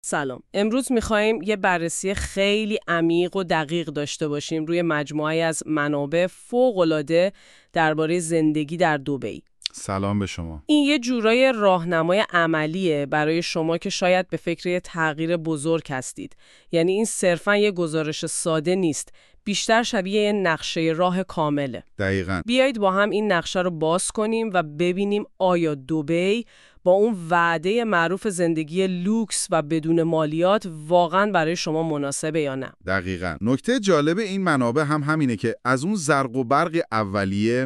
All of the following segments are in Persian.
سلام. امروز می‌خوایم یه بررسی خیلی عمیق و دقیق داشته باشیم روی مجموعه‌ای از منابع فوق‌العاده درباره زندگی در دبی. سلام به شما. این یه جورای راهنمای عملیه برای شما که شاید به فکر یه تغییر بزرگ هستید. یعنی این صرفاً یه گزارش ساده نیست، بیشتر شبیه یه نقشه راه کامله. دقیقاً. بیایید با هم این نقشه رو باز کنیم و ببینیم آیا دبی با اون وعده معروف زندگی لوکس و بدون مالیات واقعاً برای شما مناسبه یا نه. دقیقاً. نکته جالب این منابع هم همینه که از اون زرق و برق اولیه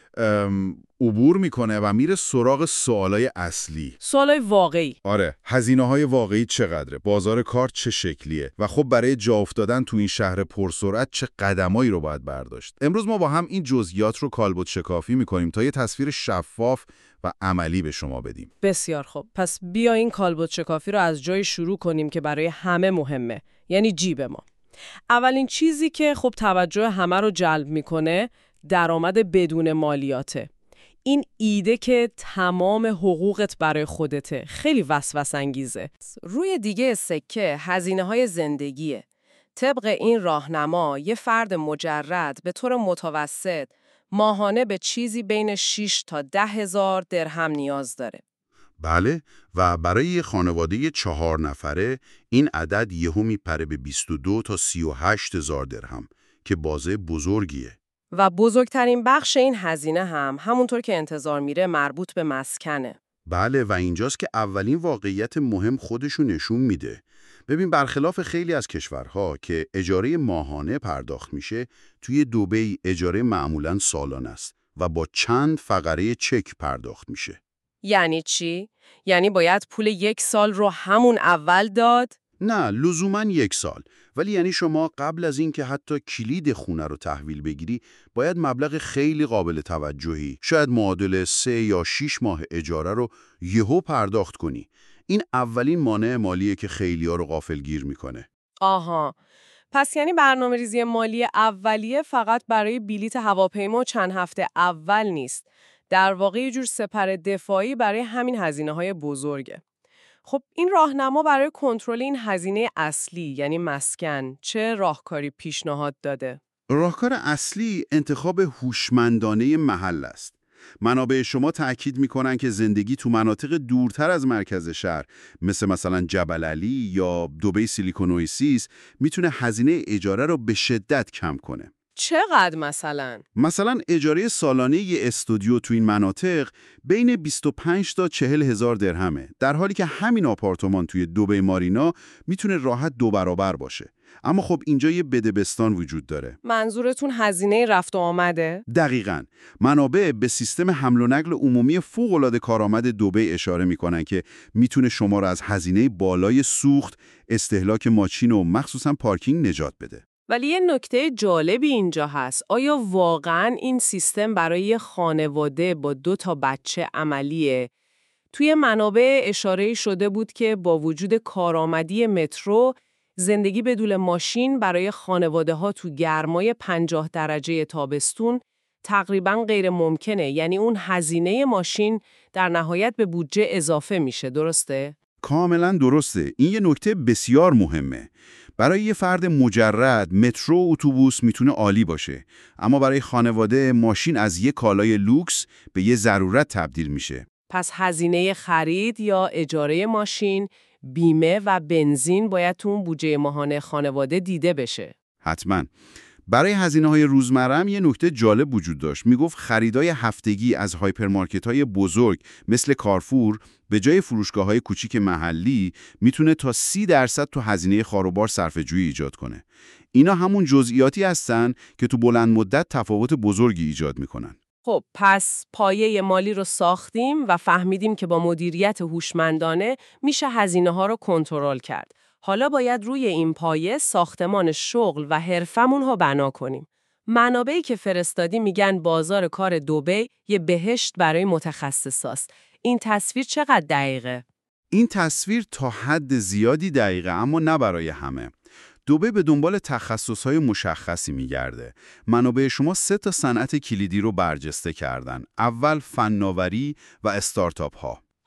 عبور میکنه و میره سراغ سوالای اصلی. سوالای واقعی. آره، هزینه‌های واقعی چقدره؟ بازار کار چه شکلیه؟ و خب برای جا افتادن تو این شهر پرسرعت چه قدمایی رو باید برداشت؟ امروز ما با هم این جزئیات رو کالبد شکافی میکنیم تا یه تصویر شفاف و عملی به شما بدیم. بسیار خوب. پس بیا این کالبد شکافی رو از جای شروع کنیم که برای همه مهمه. یعنی جیب ما. اولین چیزی که خب توجه همه رو جلب میکنه درآمد بدون مالیاته. این ایده که تمام حقوقت برای خودته خیلی وسوسه انگیزه. روی دیگه سکه هزینه‌های زندگیه. طبق این راهنما یه فرد مجرد به طور متوسط ماهانه به چیزی بین 6 تا 10,000 درهم نیاز داره. بله، و برای یه خانواده 4 نفره این عدد یهو میپره به 22 تا 38,000 درهم که بازه بزرگیه. و بزرگترین بخش این هزینه هم همونطور که انتظار میره مربوط به مسکنه. بله، و اینجاست که اولین واقعیت مهم خودشو نشون میده. ببین، برخلاف خیلی از کشورها که اجاره ماهانه پرداخت میشه، توی دبی اجاره معمولاً سالانه است و با چند فقره چک پرداخت میشه. یعنی چی؟ یعنی باید پول 1 سال رو همون اول داد؟ نه، لزوماً 1 سال. ولی یعنی شما قبل از این که حتی کلید خونه رو تحویل بگیری، باید مبلغ خیلی قابل توجهی، شاید معادل 3 یا 6 ماه اجاره رو یهو پرداخت کنی. این اولین مانع مالیه که خیلی‌ها رو غافلگیر میکنه. آها. پس یعنی برنامه‌ریزی مالی اولیه فقط برای بلیت هواپیما چند هفته اول نیست. در واقع یه جور سپر دفاعی برای همین هزینه‌های بزرگه. خب این راهنما برای کنترل این هزینه اصلی یعنی مسکن چه راهکاری پیشنهاد داده؟ راهکار اصلی انتخاب هوشمندانه محل است. منابع شما تأکید میکنن که زندگی تو مناطق دورتر از مرکز شهر مثلا جبل علی یا دبی سیلیکون اواسیس میتونه هزینه اجاره رو به شدت کم کنه. چقدر مثلا؟ مثلا اجاره سالانه یه استودیو تو این مناطق بین 25 تا 40 هزار درهمه، در حالی که همین آپارتمان توی دبی مارینا میتونه راحت 2 برابر باشه. اما خب اینجا یه بدبستان وجود داره. منظورتون هزینه رفت و آمده؟ دقیقاً. منابع به سیستم حمل و نقل عمومی فوق‌العاده کارآمد دبی اشاره میکنن که میتونه شما را از هزینه بالای سوخت، استهلاک ماشین و مخصوصاً پارکینگ نجات بده. ولی یه نکته جالبی اینجا هست. آیا واقعاً این سیستم برای یه خانواده با 2 تا بچه عملیه؟ توی منابع اشاره شده بود که با وجود کارآمدی مترو، زندگی بدون ماشین برای خانواده‌ها تو گرمای 50 درجه تابستون تقریباً غیر ممکنه. یعنی اون هزینه ماشین در نهایت به بودجه اضافه میشه، درسته؟ کاملا درسته. این یه نکته بسیار مهمه. برای یه فرد مجرد مترو و اتوبوس میتونه عالی باشه، اما برای خانواده ماشین از یه کالای لوکس به یه ضرورت تبدیل میشه. پس هزینه خرید یا اجاره ماشین، بیمه و بنزین باید تو اون بودجه ماهانه خانواده دیده بشه. حتما. برای هزینه‌های روزمره هم یه نکته جالب وجود داشت. میگفت خریدای هفتگی از هایپرمارکت‌های بزرگ مثل کارفور به جای فروشگاه‌های کوچیک محلی میتونه تا 30% تو هزینه خاروبار صرفه‌جویی ایجاد کنه. اینا همون جزئیاتی هستن که تو بلند مدت تفاوت بزرگی ایجاد میکنن. خب پس پایه مالی رو ساختیم و فهمیدیم که با مدیریت هوشمندانه میشه هزینه‌ها رو کنترل کرد. حالا باید روی این پایه ساختمان شغل و حرفمون رو بنا کنیم. منابعی که فرستادی میگن بازار کار دبی یه بهشت برای متخصصاست. این تصویر چقدر دقیقه؟ این تصویر تا حد زیادی دقیقه، اما نه برای همه. دبی به دنبال تخصصهای مشخصی میگرده. منابع شما 3 تا صنعت کلیدی رو برجسته کردن. اول فناوری و استارتاپ ها.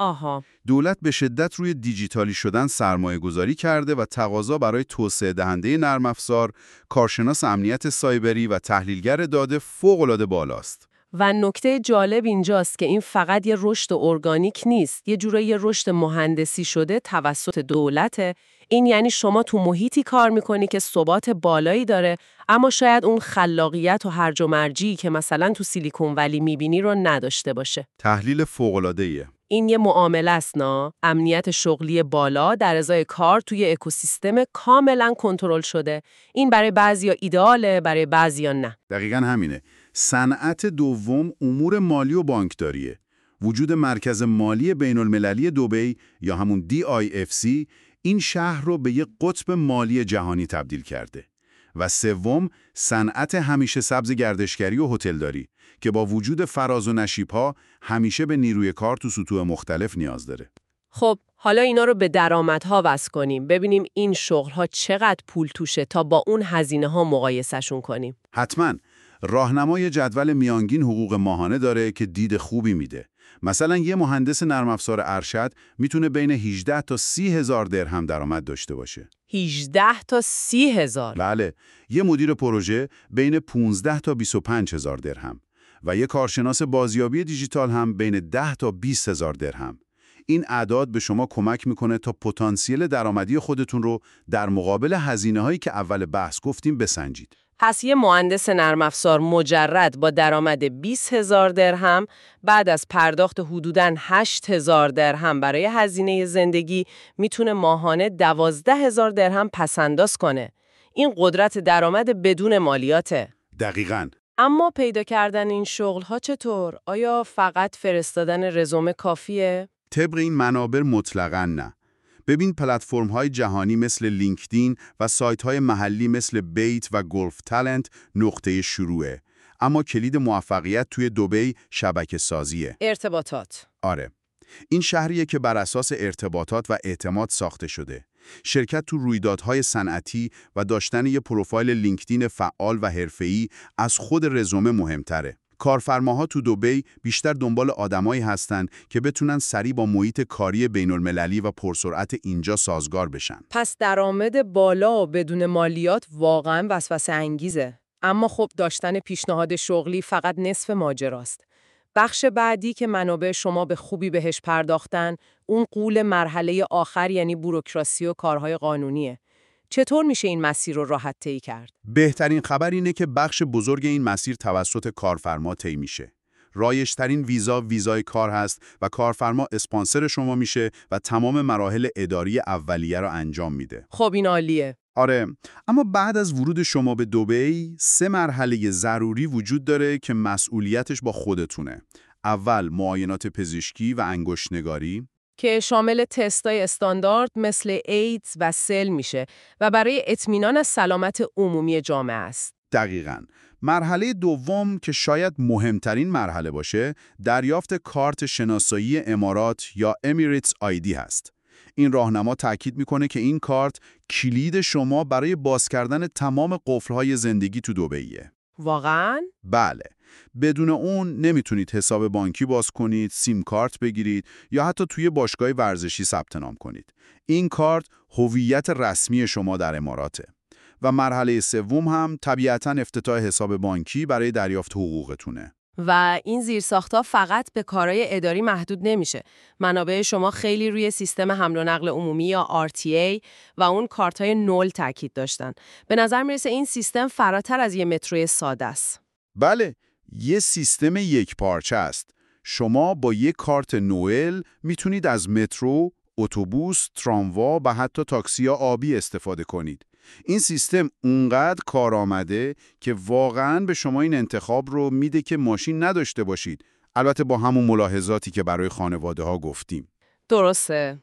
آها. دولت به شدت روی دیجیتالی شدن سرمایه گذاری کرده و تقاضا برای توسعه دهنده نرم افزار، کارشناس امنیت سایبری و تحلیلگر داده فوق‌العاده بالاست. و نکته جالب اینجاست که این فقط یه رشد ارگانیک نیست، یه جورایی یه رشد مهندسی شده توسط دولته. این یعنی شما تو محیطی کار میکنی که ثبات بالایی داره، اما شاید اون خلاقیت و هرج و مرجی که مثلا تو سیلیکون ولی میبینی رو نداشته باشه. تحلیل فوق‌العاده‌ایه. این یه معامله است نه؟ امنیت شغلی بالا در ازای کار توی اکوسیستم کاملا کنترل شده. این برای بعضیا ایداله، برای بعضیا نه. دقیقاً همینه. صنعت دوم امور مالی و بانکداریه. وجود مرکز مالی بین‌المللی دبی یا همون DIFC این شهر رو به یک قطب مالی جهانی تبدیل کرده. و سوم صنعت همیشه سبز گردشگری و هتلداری که با وجود فراز و نشیب‌ها همیشه به نیروی کار تو سطوح مختلف نیاز داره. خب حالا اینا رو به درآمدها وصل کنیم، ببینیم این شغل‌ها چقدر پول توشه تا با اون هزینه‌ها مقایسه‌شون کنیم. حتماً راهنمای جدول میانگین حقوق ماهانه داره که دید خوبی میده. مثلا یه مهندس نرم افزار ارشد میتونه بین 18 تا 30 هزار درهم درآمد داشته باشه. 18 تا 30 هزار؟ بله، یه مدیر پروژه بین 15 تا 25 هزار درهم و یه کارشناس بازیابی دیجیتال هم بین 10 تا 20 هزار درهم. این اعداد به شما کمک میکنه تا پتانسیل درآمدی خودتون رو در مقابل هزینه‌هایی که اول بحث گفتیم بسنجید. پس یه مهندس نرم افزار مجرد با درآمد 20,000 درهم بعد از پرداخت حدوداً 8,000 درهم برای هزینه زندگی میتونه ماهانه 12,000 درهم پس‌انداز کنه. این قدرت درآمد بدون مالیاته. دقیقاً. اما پیدا کردن این شغل‌ها چطور؟ آیا فقط فرستادن رزومه کافیه؟ طبق این منابر مطلقاً نه. ببین پلتفرم‌های جهانی مثل لینکدین و سایت‌های محلی مثل بیت و گلف تالنت نقطه شروعه. اما کلید موفقیت توی دبی شبکه سازیه. ارتباطات. آره. این شهریه که بر اساس ارتباطات و اعتماد ساخته شده. شرکت تو رویدادهای صنعتی و داشتن یه پروفایل لینکدین فعال و حرفه‌ای از خود رزومه مهمتره. کارفرماها تو دبی بیشتر دنبال آدمایی هستن که بتونن سریع با محیط کاری بین‌المللی و پرسرعت اینجا سازگار بشن. پس درآمد بالا و بدون مالیات واقعاً وسوسه انگیزه. اما خب داشتن پیشنهاد شغلی فقط نصف ماجراست. بخش بعدی که منابع شما به خوبی بهش پرداختن، اون غول مرحله آخر یعنی بوروکراسی و کارهای قانونیه. چطور میشه این مسیر رو راحت طی کرد؟ بهترین خبر اینه که بخش بزرگ این مسیر توسط کارفرما طی میشه. رایج‌ترین ویزای کار هست و کارفرما اسپانسر شما میشه و تمام مراحل اداری اولیه رو انجام میده. خب این عالیه. آره، اما بعد از ورود شما به دبی 3 مرحله ضروری وجود داره که مسئولیتش با خودتونه. اول معاینات پزشکی و انگشت‌نگاری که شامل تستای استاندارد مثل ایدز و سل میشه و برای اطمینان از سلامت عمومی جامعه است. دقیقاً. مرحله دوم که شاید مهمترین مرحله باشه، دریافت کارت شناسایی امارات یا امیریتس آیدی هست. این راهنما تاکید میکنه که این کارت کلید شما برای باز کردن تمام قفل‌های زندگی تو دبیه. واقعاً؟ بله. بدون اون نمیتونید حساب بانکی باز کنید، سیم کارت بگیرید یا حتی توی باشگاه ورزشی ثبت نام کنید. این کارت هویت رسمی شما در اماراته. و مرحله سوم هم طبیعتاً افتتاح حساب بانکی برای دریافت حقوقتونه. و این زیرساخت‌ها فقط به کارهای اداری محدود نمیشه. منابع شما خیلی روی سیستم حمل و نقل عمومی یا RTA و اون کارت‌های نول تاکید داشتن. به نظر میرسه این سیستم فراتر از یه متروی ساده است. بله، یه سیستم یک پارچه است. شما با یک کارت نوئل میتونید از مترو، اتوبوس، تراموا و حتی تاکسی آبی استفاده کنید. این سیستم اونقدر کارآمده که واقعاً به شما این انتخاب رو میده که ماشین نداشته باشید. البته با همون ملاحظاتی که برای خانواده ها گفتیم. درسته.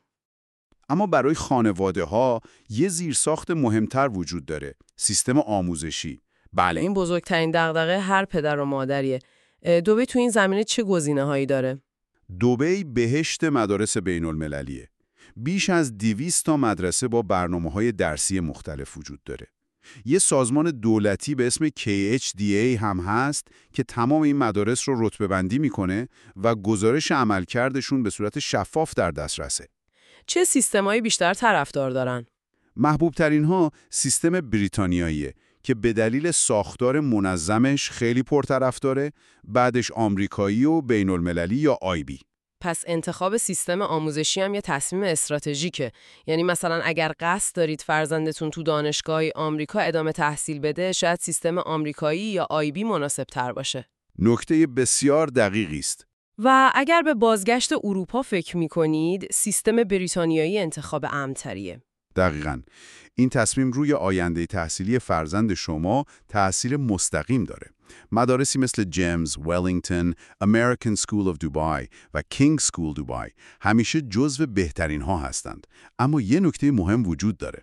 اما برای خانواده ها یه زیرساخت مهمتر وجود داره. سیستم آموزشی. بله. این بزرگترین دغدغه هر پدر و مادریه. دبی تو این زمینه چه گزینه‌هایی داره؟ دبی بهشت مدارس بین‌المللیه. بیش از 200 تا مدرسه با برنامه‌های درسی مختلف وجود داره. یه سازمان دولتی به اسم KHDA هم هست که تمام این مدارس رو رتبه‌بندی میکنه و گزارش عملکردشون به صورت شفاف در دسترسه. چه سیستمایی بیشتر طرفدار دارن؟ محبوب ترین ها سیستم بریتانیاییه که به دلیل ساختار منظمش خیلی پرطرفداره، بعدش آمریکایی و بین المللی یا IB. پس انتخاب سیستم آموزشی هم یه تصمیم استراتژیکه. یعنی مثلا اگر قصد دارید فرزندتون تو دانشگاه آمریکا ادامه تحصیل بده، شاید سیستم آمریکایی یا IB مناسب تر باشه. نکته بسیار دقیقی است. و اگر به بازگشت اروپا فکر می‌کنید، سیستم بریتانیایی انتخاب امن‌تریه. دقیقاً. این تصمیم روی آینده تحصیلی فرزند شما تأثیر مستقیم داره. مدارسی مثل جیمز، ولینگتون، American School of Dubai و King School Dubai همیشه جزو بهترین ها هستند. اما یه نکته مهم وجود داره.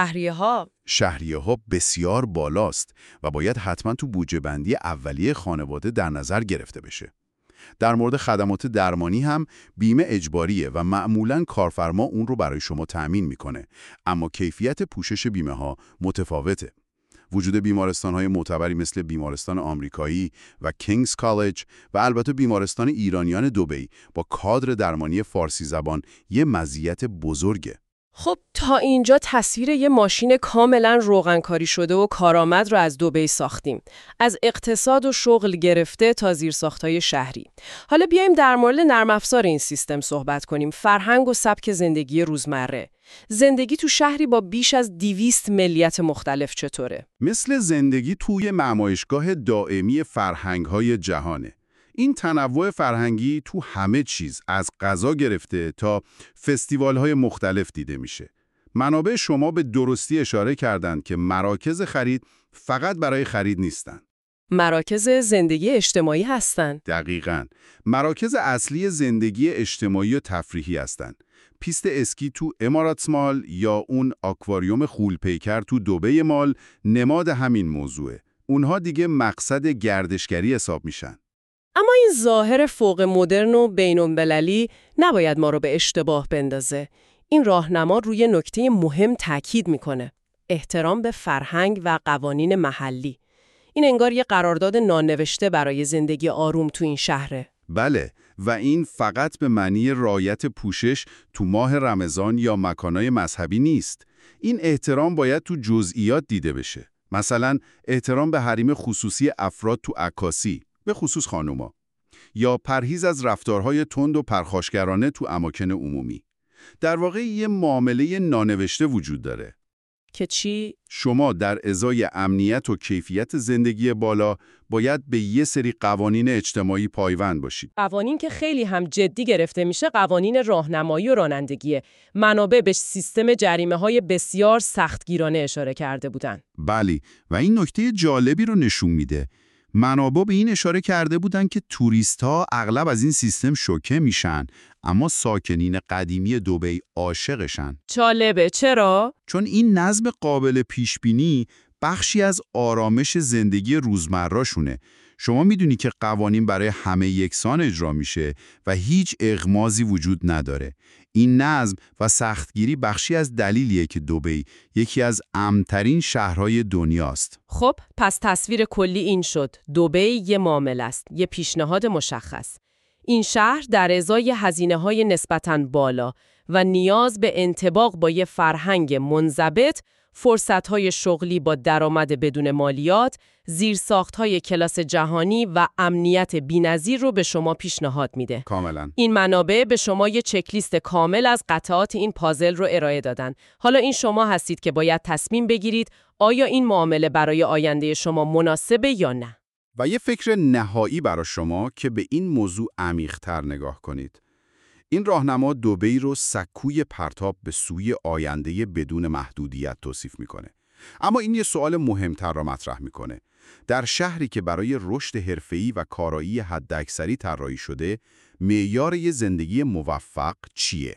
شهریه ها بسیار بالاست و باید حتما تو بودجه بندی اولیه خانواده در نظر گرفته بشه. در مورد خدمات درمانی هم بیمه اجباریه و معمولاً کارفرما اون رو برای شما تأمین میکنه، اما کیفیت پوشش بیمه ها متفاوته. وجود بیمارستان‌های معتبری مثل بیمارستان آمریکایی و کینگز کالج و البته بیمارستان ایرانیان دبی با کادر درمانی فارسی زبان یه مزیت بزرگه. خب تا اینجا تصویر یه ماشین کاملا روغنکاری شده و کارآمد رو از دبی ساختیم. از اقتصاد و شغل گرفته تا زیرساخت‌های شهری. حالا بیایم در مورد نرم افزار این سیستم صحبت کنیم. فرهنگ و سبک زندگی روزمره. زندگی تو شهری با بیش از 200 ملیت مختلف چطوره؟ مثل زندگی توی نمایشگاه دائمی فرهنگ‌های جهانه. این تنوع فرهنگی تو همه چیز از غذا گرفته تا فستیوال‌های مختلف دیده میشه. منابع شما به درستی اشاره کردند که مراکز خرید فقط برای خرید نیستن. مراکز زندگی اجتماعی هستن. دقیقاً. مراکز اصلی زندگی اجتماعی و تفریحی هستن. پیست اسکی تو اماراتس مال یا اون آکواریوم غول‌پیکر تو دبی مال نماد همین موضوعه. اونها دیگه مقصد گردشگری حساب میشن. اما این ظاهر فوق مدرن و بین‌المللی نباید ما رو به اشتباه بندازه. این راهنما روی نکته مهم تاکید میکنه. احترام به فرهنگ و قوانین محلی. این انگار یه قرارداد نانوشته برای زندگی آروم تو این شهره. بله، و این فقط به معنی رعایت پوشش تو ماه رمضان یا مکانای مذهبی نیست. این احترام باید تو جزئیات دیده بشه. مثلا احترام به حریم خصوصی افراد تو عکاسی، به خصوص خانوما، یا پرهیز از رفتارهای تند و پرخاشگرانه تو اماکن عمومی. در واقع یه معامله نانوشته وجود داره. که چی؟ شما در ازای امنیت و کیفیت زندگی بالا باید به یه سری قوانین اجتماعی پایبند باشید. قوانین که خیلی هم جدی گرفته میشه قوانین راهنمایی و رانندگیه. منابع به سیستم جریمه‌های بسیار سختگیرانه اشاره کرده بودن. بله، و این نکته جالبی رو نشون میده. منابع به این اشاره کرده بودن که توریست‌ها اغلب از این سیستم شوکه میشن، اما ساکنین قدیمی دبی عاشقشن. جالبه، چرا؟ چون این نظم قابل پیشبینی بخشی از آرامش زندگی روزمره‌شونه. شما میدونی که قوانین برای همه یکسان اجرا میشه و هیچ اغماضی وجود نداره. این نظم و سختگیری بخشی از دلیلیه که دبی یکی از امن‌ترین شهرهای دنیاست. خب، پس تصویر کلی این شد. دبی یه معامله است، یه پیشنهاد مشخص. این شهر در ازای هزینه‌های نسبتاً بالا و نیاز به انطباق با یه فرهنگ منضبط، فرصت‌های شغلی با درآمد بدون مالیات، زیرساخت‌های کلاس جهانی و امنیت بی‌نظیر رو به شما پیشنهاد میده. کاملاً. این منابع به شما یه چکلیست کامل از قطعات این پازل رو ارائه دادن. حالا این شما هستید که باید تصمیم بگیرید آیا این معامله برای آینده شما مناسبه یا نه. و یه فکر نهایی برای شما که به این موضوع عمیق‌تر نگاه کنید. این راهنما دبی رو سکوی پرتاب به سوی آینده بدون محدودیت توصیف میکنه. اما این یه سوال مهمتر را مطرح میکنه. در شهری که برای رشد حرفه‌ای و کارایی حداکثری طراحی شده، معیار یه زندگی موفق چیه؟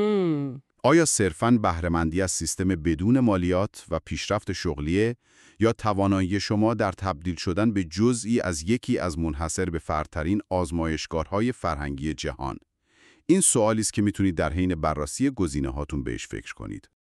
آیا صرفاً بهره‌مندی از سیستم بدون مالیات و پیشرفت شغلیه، یا توانایی شما در تبدیل شدن به جزئی از یکی از منحصر به فردترین آزمایشگاه‌های فرهنگی جهان؟ این سوالی است که میتونید در حین بررسی گزینه‌هاتون بهش فکر کنید.